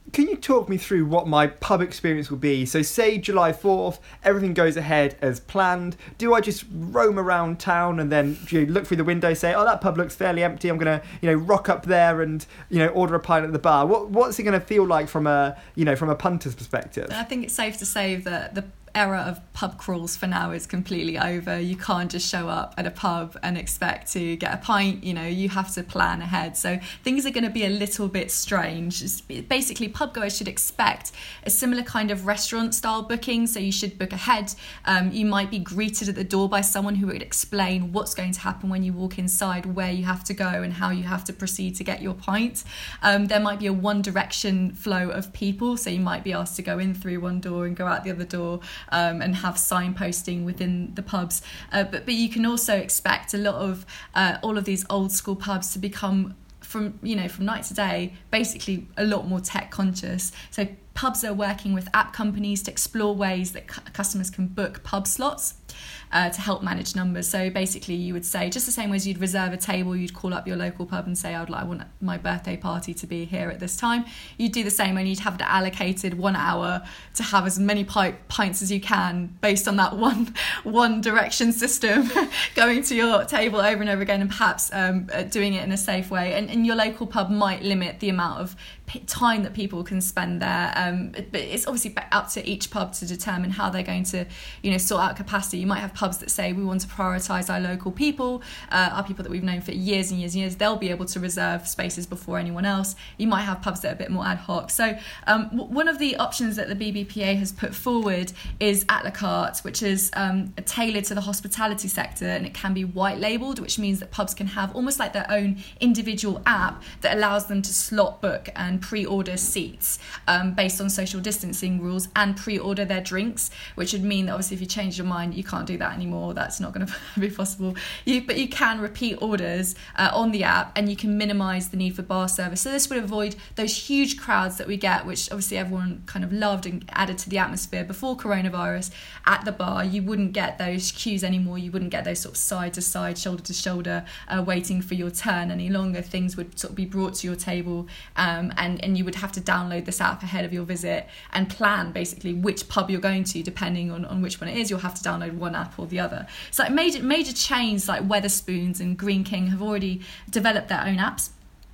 can you talk me through what my pub experience will be? So say July fourth, everything goes ahead as planned. Do I just roam around town and then you know, look through the window, say, oh, that pub looks fairly empty, I'm going to, you know, rock up there and, you know, order a pint at the bar? What What's it going to feel like from a, you know, from a punter's perspective? I think it's safe to say that the era of pub crawls for now is completely over. You can't just show up at a pub and expect to get a pint. You know, you have to plan ahead. So things are going to be a little bit strange. It's basically, pub goers should expect a similar kind of restaurant style booking. So you should book ahead. Um, you might be greeted at the door by someone who would explain what's going to happen when you walk inside, where you have to go and how you have to proceed to get your pint. Um, there might be a one direction flow of people. So you might be asked to go in through one door and go out the other door. Um, and have signposting within the pubs, uh, but but you can also expect a lot of uh, all of these old school pubs to become, from you know from night to day, basically a lot more tech conscious. So pubs are working with app companies to explore ways that cu- customers can book pub slots uh, to help manage numbers. So basically you would say, just the same way as you'd reserve a table, you'd call up your local pub and say, I would like I want my birthday party to be here at this time. You'd do the same, and you'd have it allocated one hour to have as many pi- pints as you can based on that one one direction system going to your table over and over again, and perhaps um, uh, doing it in a safe way. And, and your local pub might limit the amount of p- time that people can spend there. Um, but it's obviously up to each pub to determine how they're going to, you know, sort out capacity. You might have pubs that say we want to prioritise our local people, uh, our people that we've known for years and years and years. They'll be able to reserve spaces before anyone else. You might have pubs that are a bit more ad hoc. So um, w- one of the options that the B B P A has put forward is à la carte, which is um, tailored to the hospitality sector, and it can be white labelled, which means that pubs can have almost like their own individual app that allows them to slot book and pre-order seats um, based on social distancing rules, and pre-order their drinks, which would mean that obviously if you change your mind, you can't do that anymore. That's not going to be possible. You, but you can repeat orders uh, on the app, and you can minimise the need for bar service. So this would avoid those huge crowds that we get, which obviously everyone kind of loved and added to the atmosphere before coronavirus at the bar. You wouldn't get those queues anymore. You wouldn't get those sort of side to side, shoulder to shoulder, uh, waiting for your turn any longer. Things would sort of be brought to your table, um, and, and you would have to download this app ahead of your visit and plan basically which pub you're going to, depending on, on which one it is. You'll have to download one app or the other. So like major major chains like Wetherspoons and Green King have already developed their own apps,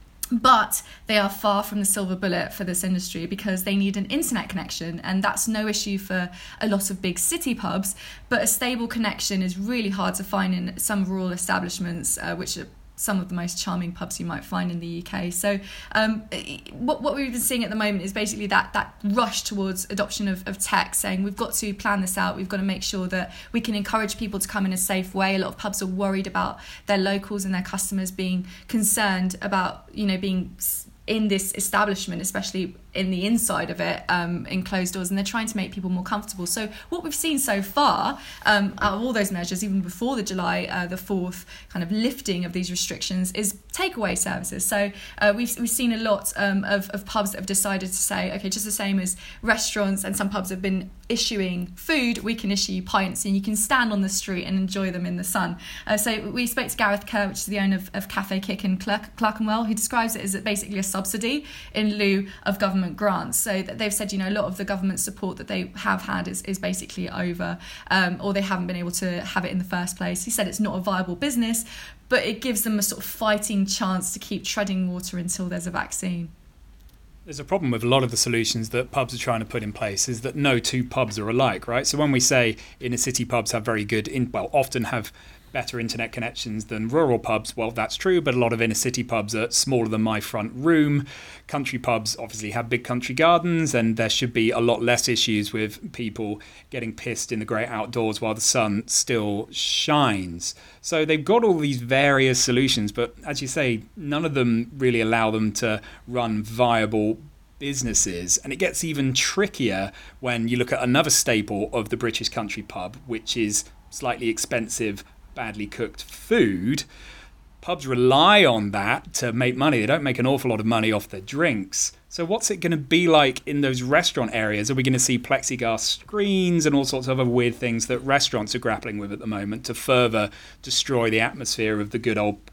but they are far from the silver bullet for this industry because they need an internet connection, and that's no issue for a lot of big city pubs, but a stable connection is really hard to find in some rural establishments, uh, which are some of the most charming pubs you might find in the U K. So um, what, what we've been seeing at the moment is basically that that rush towards adoption of, of tech, saying we've got to plan this out, we've got to make sure that we can encourage people to come in a safe way. A lot of pubs are worried about their locals and their customers being concerned about, you know, being in this establishment, especially in the inside of it, um, in closed doors, and they're trying to make people more comfortable. So what we've seen so far, um, out of all those measures, even before the July uh, the fourth kind of lifting of these restrictions, is takeaway services. So uh, we've we've seen a lot um, of, of pubs that have decided to say, okay, just the same as restaurants and some pubs have been issuing food, we can issue pints, and you can stand on the street and enjoy them in the sun. Uh, so we spoke to Gareth Kerr, which is the owner of, of Cafe Kick in Clerk, Clerkenwell, who describes it as basically a subsidy in lieu of government grants. So that they've said, you know, a lot of the government support that they have had is, is basically over, um, or they haven't been able to have it in the first place. He said it's not a viable business, but it gives them a sort of fighting chance to keep treading water until there's a vaccine. There's a problem with a lot of the solutions that pubs are trying to put in place is that no two pubs are alike, right? So when we say inner city pubs have very good, in, well, often have better internet connections than rural pubs, well, that's true, but a lot of inner city pubs are smaller than my front room. Country pubs obviously have big country gardens, and there should be a lot less issues with people getting pissed in the great outdoors while the sun still shines. So they've got all these various solutions, but as you say, none of them really allow them to run viable businesses. And it gets even trickier when you look at another staple of the British country pub, which is slightly expensive, badly cooked food. Pubs rely on that to make money. They don't make an awful lot of money off their drinks. So what's it going to be like in those restaurant areas? Are we going to see plexiglass screens and all sorts of other weird things that restaurants are grappling with at the moment to further destroy the atmosphere of the good old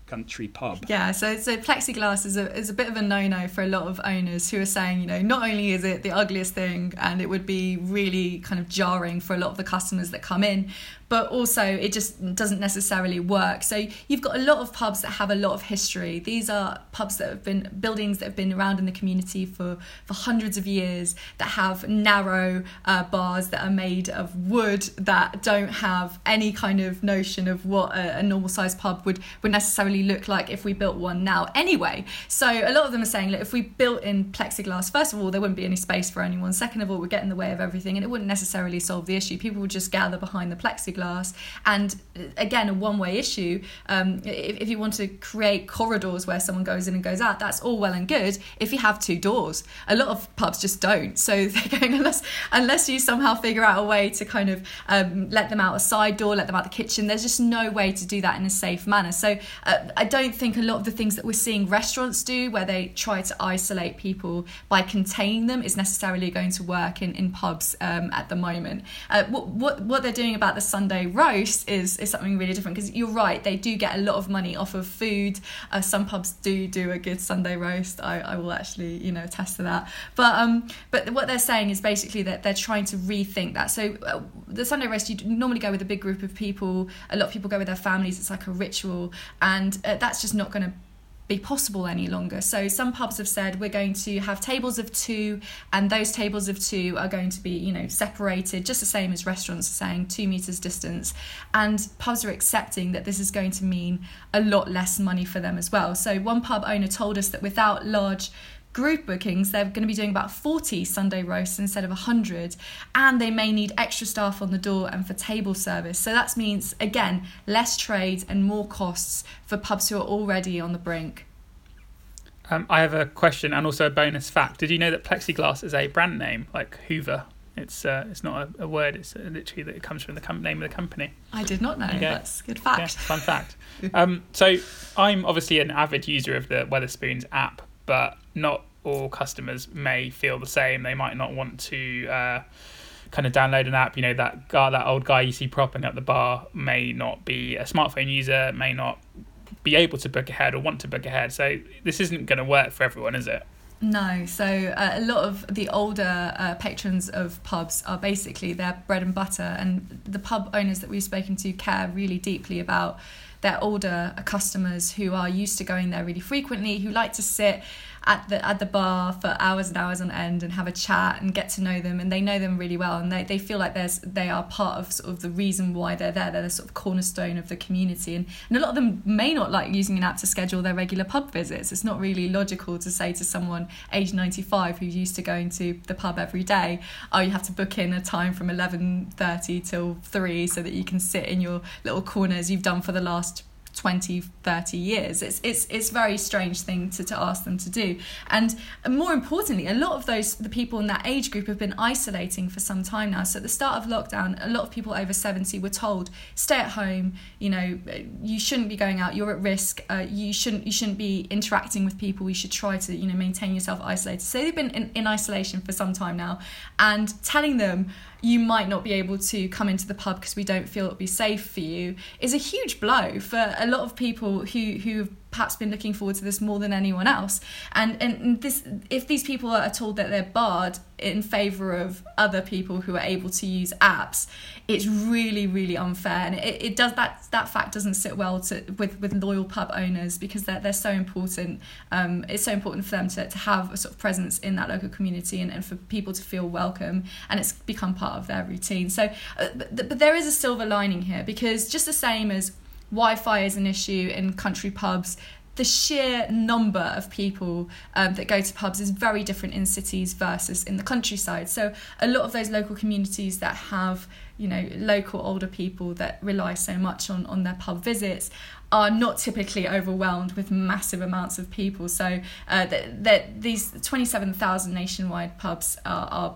country pub? Yeah, so so plexiglass is a is a bit of a no-no for a lot of owners who are saying, you know, not only is it the ugliest thing and it would be really kind of jarring for a lot of the customers that come in, but also it just doesn't necessarily work. So you've got a lot of pubs that have a lot of history. These are pubs that have been, buildings that have been around in the community for, for hundreds of years, that have narrow uh, bars that are made of wood, that don't have any kind of notion of what a, a normal sized pub would, would necessarily look like if we built one now anyway. So a lot of them are saying, look, if we built in plexiglass, first of all, there wouldn't be any space for anyone. Second of all, it would get in the way of everything and it wouldn't necessarily solve the issue. People would just gather behind the plexiglass. And again, a one-way issue. Um, if, if you want to create corridors where someone goes in and goes out, that's all well and good if you have two doors. A lot of pubs just don't. So they're going, unless unless you somehow figure out a way to kind of um, let them out a side door, let them out the kitchen, there's just no way to do that in a safe manner. So uh, I don't think a lot of the things that we're seeing restaurants do, where they try to isolate people by containing them, is necessarily going to work in, in pubs um, at the moment. Uh, what, what, what they're doing about the Sunday roast is, is something really different, because you're right, they do get a lot of money off of food. Uh, some pubs do do a good Sunday roast. I, I will actually, you know, attest to that. But um, but what they're saying is basically that they're trying to rethink that. So uh, the Sunday roast, you normally go with a big group of people. A lot of people go with their families. It's like a ritual, and uh, that's just not going to be possible any longer. So some pubs have said, we're going to have tables of two, and those tables of two are going to be, you know, separated, just the same as restaurants are saying, two meters distance. And pubs are accepting that this is going to mean a lot less money for them as well. So one pub owner told us that without large group bookings, they're going to be doing about forty Sunday roasts instead of one hundred, and they may need extra staff on the door and for table service. So that means, again, less trade and more costs for pubs who are already on the brink. Um, I have a question and also a bonus fact. Did you know that plexiglass is a brand name, like Hoover? It's uh, it's not a, a word, it's literally that it comes from the com- name of the company. I did not know. Okay. That's a good fact. Yeah, fun fact. um, so I'm obviously an avid user of the Wetherspoons app, but not all customers may feel the same. They might not want to uh, kind of download an app. You know, that guy, that old guy you see propping up the bar may not be a smartphone user, may not be able to book ahead or want to book ahead. So this isn't going to work for everyone, is it? No, so uh, a lot of the older uh, patrons of pubs are basically their bread and butter, and the pub owners that we've spoken to care really deeply about their older customers who are used to going there really frequently, who like to sit at the at the bar for hours and hours on end and have a chat and get to know them, and they know them really well, and they, they feel like there's they are part of sort of the reason why they're there. They're the sort of cornerstone of the community, and, and a lot of them may not like using an app to schedule their regular pub visits. It's not really logical to say to someone age ninety-five who's used to going to the pub every day, oh, you have to book in a time from eleven thirty till three so that you can sit in your little corners you've done for the last twenty, thirty years. It's it's it's a very strange thing to, to ask them to do. And more importantly, a lot of those the people in that age group have been isolating for some time now. So at the start of lockdown, a lot of people over seventy were told, stay at home, you know, you shouldn't be going out, you're at risk, uh, you shouldn't you shouldn't be interacting with people, you should try to, you know, maintain yourself isolated. So they've been in, in isolation for some time now, and telling them you might not be able to come into the pub because we don't feel it'll be safe for you is a huge blow for a lot of people who who've perhaps been looking forward to this more than anyone else. And and this, if these people are told that they're barred in favour of other people who are able to use apps, it's really, really unfair. And it, it does that that fact doesn't sit well to with, with loyal pub owners, because they're they're so important. Um, it's so important for them to, to have a sort of presence in that local community, and, and for people to feel welcome, and it's become part of their routine. So, uh, but, but there is a silver lining here, because just the same as Wi-Fi is an issue in country pubs, the sheer number of people um, that go to pubs is very different in cities versus in the countryside. So a lot of those local communities that have, you know, local older people that rely so much on, on their pub visits are not typically overwhelmed with massive amounts of people. So uh, that these twenty-seven thousand nationwide pubs are, are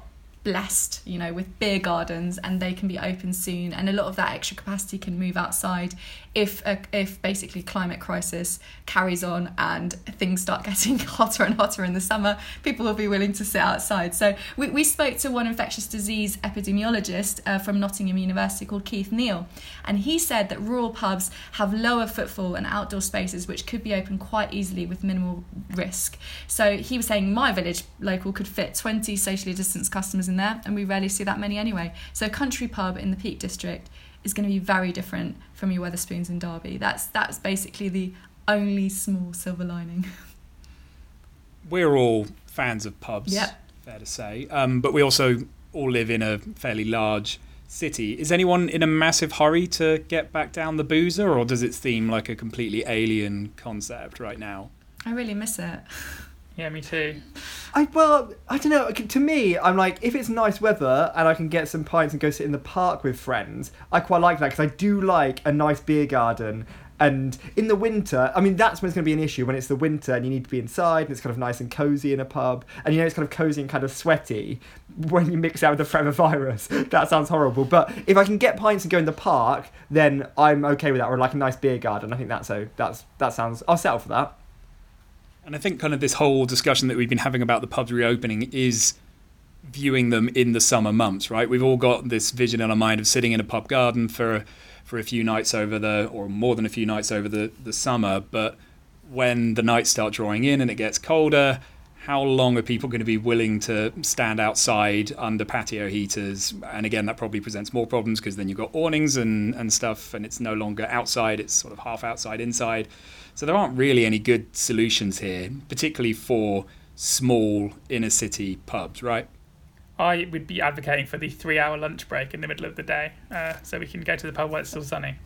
blessed, you know, with beer gardens, and they can be open soon, and a lot of that extra capacity can move outside if uh, if basically climate crisis carries on and things start getting hotter and hotter in the summer. People will be willing to sit outside. So we, we spoke to one infectious disease epidemiologist uh, from Nottingham University called Keith Neal, and he said that rural pubs have lower footfall and outdoor spaces which could be open quite easily with minimal risk. So he was saying my village local could fit twenty socially distanced customers in there, and we rarely see that many anyway. So a country pub in the Peak District is going to be very different from your Wetherspoons in Derby. That's that's basically the only small silver lining. We're all fans of pubs, Yep. fair to say, um, but we also all live in a fairly large city. Is anyone in a massive hurry to get back down the boozer, or does it seem like a completely alien concept right now? I really miss it. Yeah, me too. I well, I don't know. To me, I'm like, if it's nice weather and I can get some pints and go sit in the park with friends, I quite like that, because I do like a nice beer garden. And in the winter, I mean, that's when it's going to be an issue, when it's the winter and you need to be inside and it's kind of nice and cosy in a pub. And you know, it's kind of cosy and kind of sweaty when you mix out with the forever virus. That sounds horrible. But if I can get pints and go in the park, then I'm okay with that. Or like a nice beer garden. I think that's so. That's that sounds. I'll settle for that. And I think kind of this whole discussion that we've been having about the pubs reopening is viewing them in the summer months, right? We've all got this vision in our mind of sitting in a pub garden for for a few nights over the, or more than a few nights over the, the summer. But when the nights start drawing in and it gets colder, how long are people going to be willing to stand outside under patio heaters? And again, that probably presents more problems, because then you've got awnings and, and stuff, and it's no longer outside, it's sort of half outside, inside. So there aren't really any good solutions here, particularly for small inner city pubs, right? I would be advocating for the three-hour lunch break in the middle of the day, uh, so we can go to the pub while it's still sunny.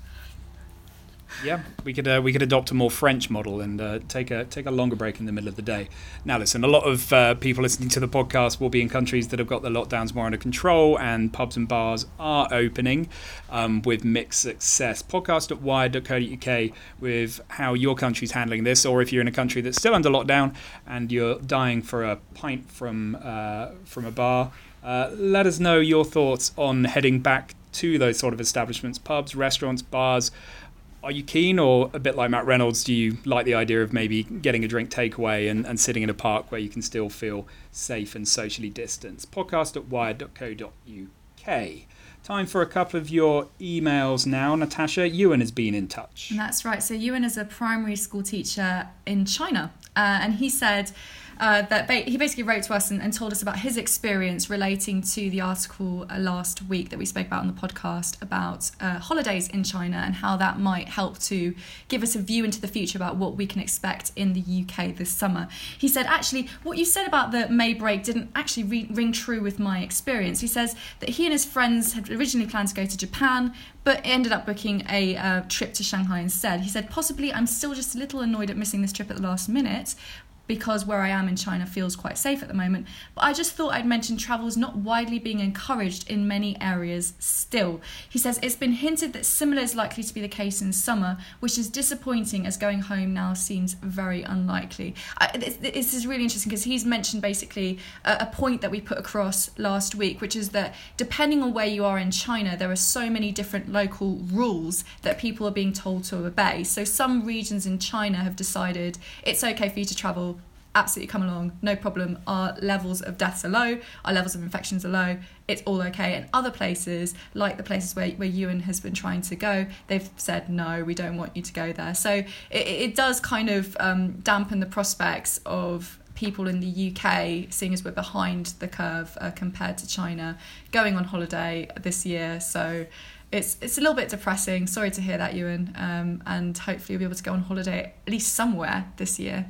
Yeah, we could uh, we could adopt a more French model and uh, take a take a longer break in the middle of the day. Now, listen, a lot of uh, people listening to the podcast will be in countries that have got the lockdowns more under control, and pubs and bars are opening um, with mixed success. Podcast at wired dot co dot uk with how your country's handling this, or if you're in a country that's still under lockdown and you're dying for a pint from uh, from a bar. Uh, let us know your thoughts on heading back to those sort of establishments, pubs, restaurants, bars. Are you keen, or a bit like Matt Reynolds, do you like the idea of maybe getting a drink takeaway and, and sitting in a park where you can still feel safe and socially distanced? Podcast at wired dot co dot uk. Time for a couple of your emails now. Natasha, Ewan has been in touch. And that's right. So Ewan is a primary school teacher in China, uh, and he said uh, that ba- he basically wrote to us and, and told us about his experience relating to the article uh, last week that we spoke about on the podcast about uh, holidays in China, and how that might help to give us a view into the future about what we can expect in the U K this summer. He said, actually, what you said about the May break didn't actually re- ring true with my experience. He says that he and his friends had originally planned to go to Japan, but ended up booking a uh, trip to Shanghai instead. He said, possibly I'm still just a little annoyed at missing this trip at the last minute, because where I am in China feels quite safe at the moment. But I just thought I'd mention travel is not widely being encouraged in many areas still. He says it's been hinted that similar is likely to be the case in summer, which is disappointing as going home now seems very unlikely. I, this, this is really interesting, because he's mentioned basically a, a point that we put across last week, which is that depending on where you are in China, there are so many different local rules that people are being told to obey. So some regions in China have decided it's okay for you to travel, absolutely come along, no problem. Our levels of deaths are low, our levels of infections are low, it's all okay. And other places, like the places where, where Ewan has been trying to go, they've said, no, we don't want you to go there. So it, it does kind of um, dampen the prospects of people in the U K, seeing as we're behind the curve uh, compared to China, going on holiday this year. So it's it's a little bit depressing. Sorry to hear that, Ewan. Um, and hopefully you'll be able to go on holiday at least somewhere this year.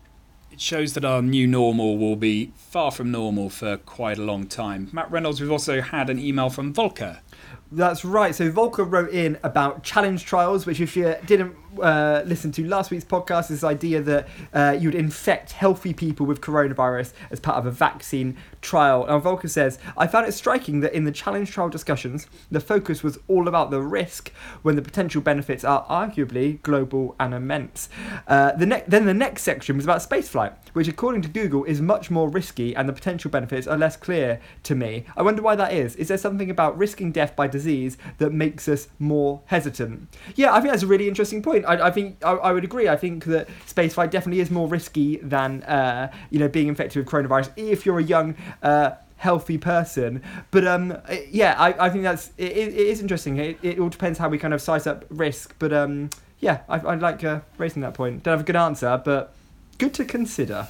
It shows that our new normal will be far from normal for quite a long time. Matt Reynolds, we've also had an email from Volker. That's right. So Volker wrote in about challenge trials, which if you didn't uh, listen to last week's podcast, this idea that uh, you would infect healthy people with coronavirus as part of a vaccine trial. And Volker says, I found it striking that in the challenge trial discussions, the focus was all about the risk when the potential benefits are arguably global and immense. Uh, the ne- then the next section was about spaceflight, which according to Google is much more risky and the potential benefits are less clear to me. I wonder why that is. Is there something about risking death by disease that makes us more hesitant? Yeah, I think that's a really interesting point. I, I think I, I would agree. I think that spaceflight definitely is more risky than uh, you know being infected with coronavirus if you're a young, uh, healthy person. But um, yeah, I, I think that's it, it is interesting. It, it all depends how we kind of size up risk. But um, yeah, I, I'd like uh, raising that point. Don't have a good answer, but good to consider.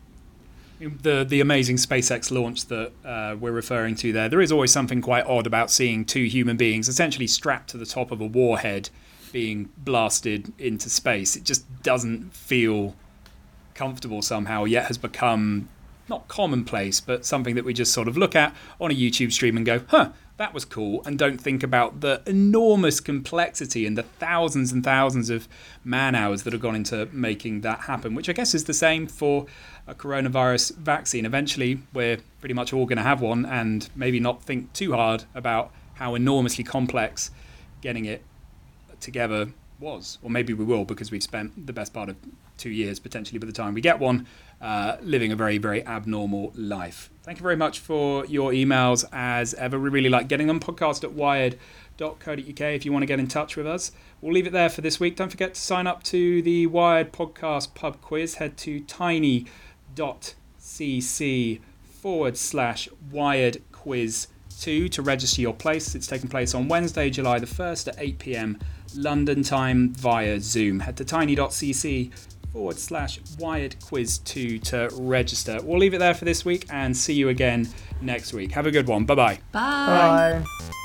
The the amazing SpaceX launch that uh, we're referring to there, there is always something quite odd about seeing two human beings essentially strapped to the top of a warhead being blasted into space. It just doesn't feel comfortable somehow, yet has become not commonplace, but something that we just sort of look at on a YouTube stream and go, huh, that was cool, and don't think about the enormous complexity and the thousands and thousands of man hours that have gone into making that happen, which I guess is the same for a coronavirus vaccine. Eventually, we're pretty much all going to have one, and maybe not think too hard about how enormously complex getting it together was. Or maybe we will, because we've spent the best part of two years, potentially by the time we get one, uh, living a very, very abnormal life. Thank you very much for your emails, as ever. We really like getting them. Podcast at wired dot co dot uk if you want to get in touch with us. We'll leave it there for this week. Don't forget to sign up to the Wired Podcast Pub Quiz. Head to tiny dot c c forward slash wired quiz two to register your place. It's taking place on Wednesday, July the first at eight p.m. London time via Zoom. Head to tiny dot c c forward slash wired quiz two to register. We'll leave it there for this week and see you again next week. Have a good one. Bye-bye. Bye. Bye.